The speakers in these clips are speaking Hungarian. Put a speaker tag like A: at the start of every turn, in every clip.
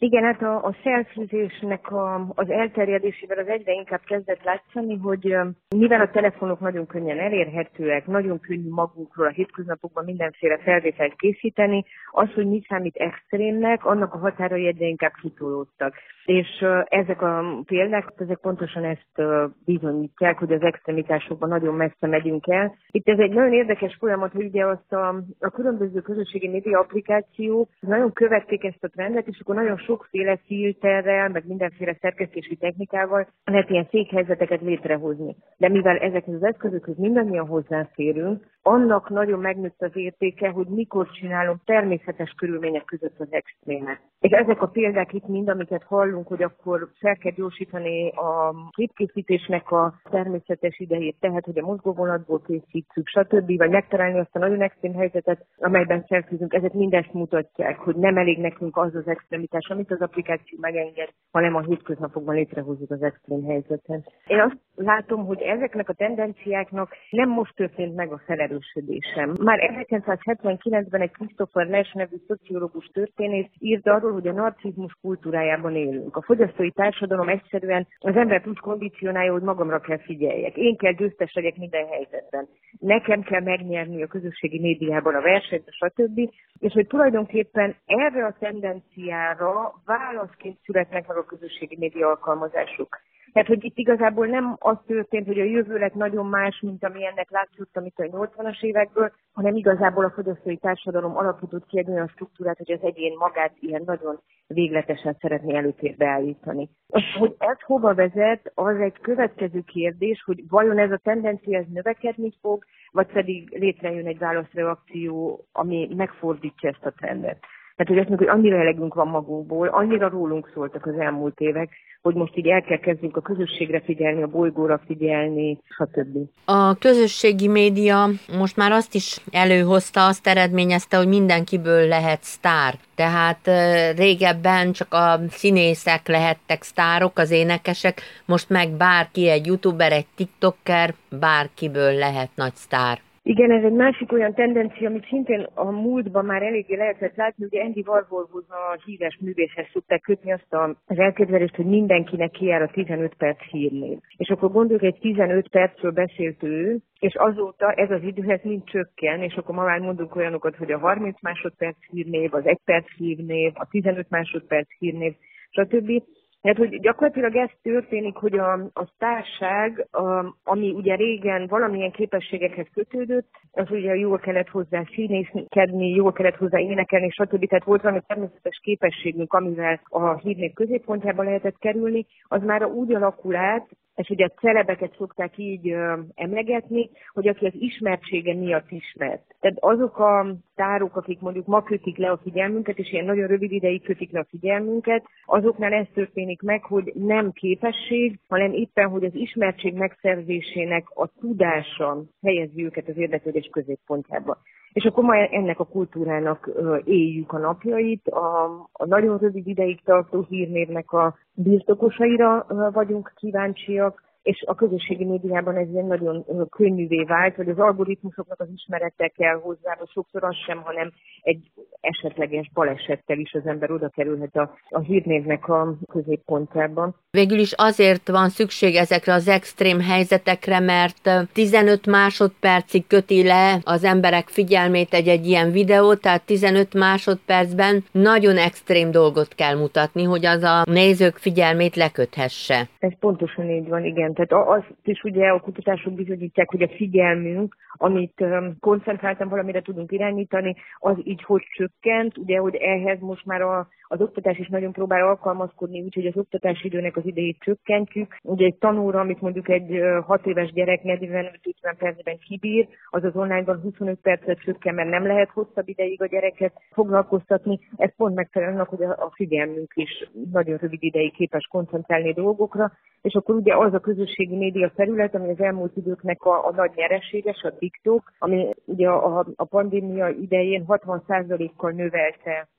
A: Igen, hát a selfizésnek az elterjedésével az egyre inkább kezdett látszani, hogy mivel a telefonok nagyon könnyen elérhetőek, nagyon könnyű magunkról a hétköznapokban mindenféle felvételt készíteni, az, hogy mi számít extrémnek, annak a határai egyre inkább kitolódtak. És ezek a példák, ezek pontosan ezt bizonyítják, hogy az extremitásokban nagyon messze megyünk el. Itt ez egy nagyon érdekes folyamat, hogy ugye azt a különböző közösségi média applikációk nagyon követték ezt a trendet, és akkor nagyon sokféle filterrel, meg mindenféle szerkesztési technikával lehet ilyen székhelyzeteket létrehozni. De mivel ezekhez az eszközökhöz mindannyian hozzáférünk, annak nagyon megnőtt az értéke, hogy mikor csinálom természetes körülmények között az extrémet. És ezek a példák itt mind, amiket hallunk, hogy akkor fel kell gyorsítani a képkészítésnek a természetes idejét, tehát hogy a mozgóvonatból készítjük, stb. Vagy megtalálni azt a nagyon extrém helyzetet, amelyben selfizünk, ezek mindezt mutatják, hogy nem elég nekünk az az extremitás, amit az applikáció megenged, hanem a hétköznapokban létrehozzuk az extrém helyzetet. Én azt látom, hogy ezeknek a tendenciáknak nem most történt meg a felerősödésem. Már 1979-ben egy Christopher Lasch nevű szociológus történész írt arról, hogy a narcizmus kultúrájában élünk. A fogyasztói társadalom egyszerűen az embert úgy kondicionálja, hogy magamra kell figyeljek. Én kell győztes legyek minden helyzetben. Nekem kell megnyerni a közösségi médiában a versenyt, stb. És hogy tulajdonképpen erre a tendenciára válaszként születnek meg a közösségi média alkalmazások. Tehát, hogy itt igazából nem az történt, hogy a jövő lett nagyon más, mint ami ennek látszott, amit a 80-as évekből, hanem igazából a fogyasztói társadalom alakított ki egy olyan struktúrát, hogy az egyén magát ilyen nagyon végletesen szeretné előtérbe állítani. Hogy ez hova vezet, az egy következő kérdés, hogy vajon ez a tendencia ez növekedni fog, vagy pedig létrejön egy válaszreakció, ami megfordítja ezt a trendet. Tehát, hogy azt mondjuk, hogy annyira elegünk van magunkból, annyira rólunk szóltak az elmúlt évek, hogy most így el kell kezdjünk a közösségre figyelni, a bolygóra figyelni, stb.
B: A közösségi média most már azt is előhozta, azt eredményezte, hogy mindenkiből lehet sztár. Tehát régebben csak a színészek lehettek sztárok, az énekesek, most meg bárki, egy youtuber, egy tiktoker, bárkiből lehet nagy sztár.
A: Igen, ez egy másik olyan tendencia, amit szintén a múltban már eléggé lehetett látni, ugye Andy Warholhoz, a híres művészhez szokták kötni azt az elképzelést, hogy mindenkinek kijár a 15 perc hírnév. És akkor gondoljuk, egy 15 percről beszélt ő, és azóta ez az idő, ez mind csökken, és akkor ma már mondunk olyanokat, hogy a 30 másodperc hírnév, az 1 perc hírnév, a 15 másodperc hírnév, stb. Hát, hogy gyakorlatilag ez történik, hogy a sztárság, ami ugye régen valamilyen képességekhez kötődött, az ugye jól kellett hozzá színészkedni, jól kellett hozzá énekelni, stb. Tehát volt valami természetes képességünk, amivel a hírnév középpontjába lehetett kerülni, az már úgy alakul át, és ugye a celebeket szokták így emlegetni, hogy aki az ismertsége miatt ismert. Tehát azok a sztárok, akik mondjuk ma kötik le a figyelmünket, és ilyen nagyon rövid ideig kötik le a figyelmünket, azoknál ez történik meg, hogy nem képesség, hanem éppen, hogy az ismertség megszerzésének a tudása helyezi őket az érdeklődés középpontjába. És akkor ma ennek a kultúrának éljük a napjait, a nagyon rövid ideig tartó hírnévnek a birtokosaira vagyunk kíváncsiak, és a közösségi médiában ez ilyen nagyon könnyűvé vált, hogy az algoritmusoknak az ismerete kell hozzá, vagy sokszor az sem, hanem egy esetleges balesettel is az ember oda kerülhet a hírnévnek a középpontjában.
B: Végül is azért van szükség ezekre az extrém helyzetekre, mert 15 másodpercig köti le az emberek figyelmét egy ilyen videó, tehát 15 másodpercben nagyon extrém dolgot kell mutatni, hogy az a nézők figyelmét leköthesse.
A: Ez pontosan így van, igen. Tehát azt is ugye a kutatások bizonyítják, hogy a figyelmünk, amit koncentráltan valamire tudunk irányítani, az így hogy csökkent, ugye, hogy ehhez most már az oktatás is nagyon próbál alkalmazkodni, úgyhogy az oktatási időnek az idejét csökkentjük. Ugye egy tanóra, amit mondjuk egy 6 éves gyerek 45-50 percben kibír, az onlineban 25 percet csökken, mert nem lehet hosszabb ideig a gyereket foglalkoztatni. Ez pont megfelel annak, hogy a figyelmünk is nagyon rövid ideig képes koncentrálni dolgokra, és akkor ugye az a közösségi média felület, ami az elmúlt időknek a nagy nyereséges, a TikTok, ami ugye a pandémia idején 60%-kal növelte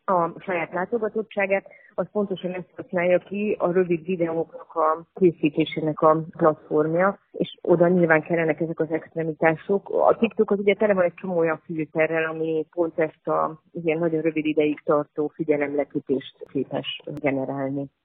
A: a saját látogatottságát, az pontosan ezt használja ki a rövid videóknak a készítésének a platformja, és oda nyilván kellenek ezek az extremitások. A TikTok az ugye tele van egy csomó olyan filterrel, ami pont ezt a ilyen nagyon rövid ideig tartó figyelemlekötést képes generálni.